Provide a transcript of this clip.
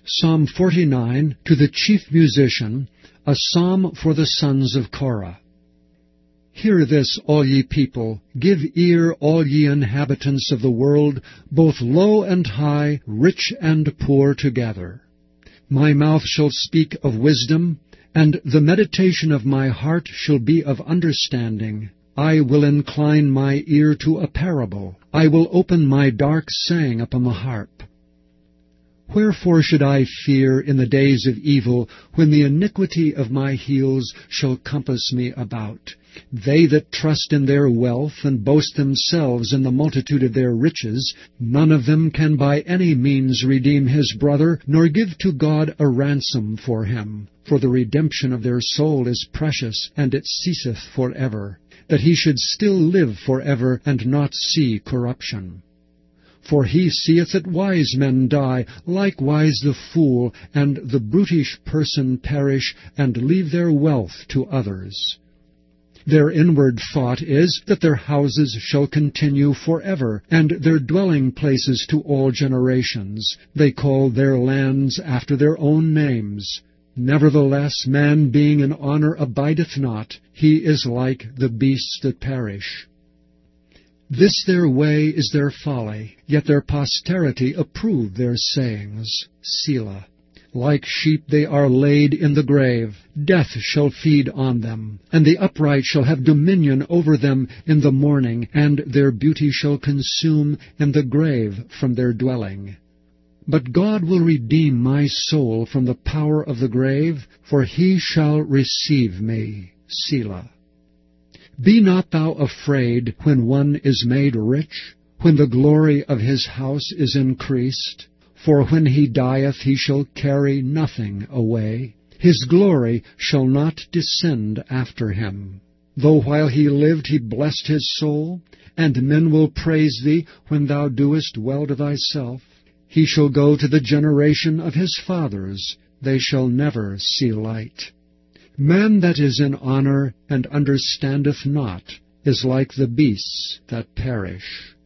Psalm 49, to the chief musician, a psalm for the sons of Korah. Hear this, all ye people, give ear, all ye inhabitants of the world, both low and high, rich and poor together. My mouth shall speak of wisdom, and the meditation of my heart shall be of understanding. I will incline my ear to a parable. I will open my dark saying upon the harp. Wherefore should I fear in the days of evil, when the iniquity of my heels shall compass me about? They that trust in their wealth, and boast themselves in the multitude of their riches, none of them can by any means redeem his brother, nor give to God a ransom for him. For the redemption of their soul is precious, and it ceaseth for ever, that he should still live for ever, and not see corruption. For he seeth that wise men die, likewise the fool, and the brutish person perish, and leave their wealth to others. Their inward thought is that their houses shall continue forever, and their dwelling places to all generations. They call their lands after their own names. Nevertheless, man being in honor abideth not. He is like the beasts that perish. This their way is their folly, yet their posterity approve their sayings. Selah. Like sheep they are laid in the grave. Death shall feed on them, and the upright shall have dominion over them in the morning, and their beauty shall consume in the grave from their dwelling. But God will redeem my soul from the power of the grave, for he shall receive me. Selah. Be not thou afraid when one is made rich, when the glory of his house is increased. For when he dieth he shall carry nothing away. His glory shall not descend after him. Though while he lived he blessed his soul, and men will praise thee when thou doest well to thyself. He shall go to the generation of his fathers. They shall never see light. Man that is in honor and understandeth not is like the beasts that perish.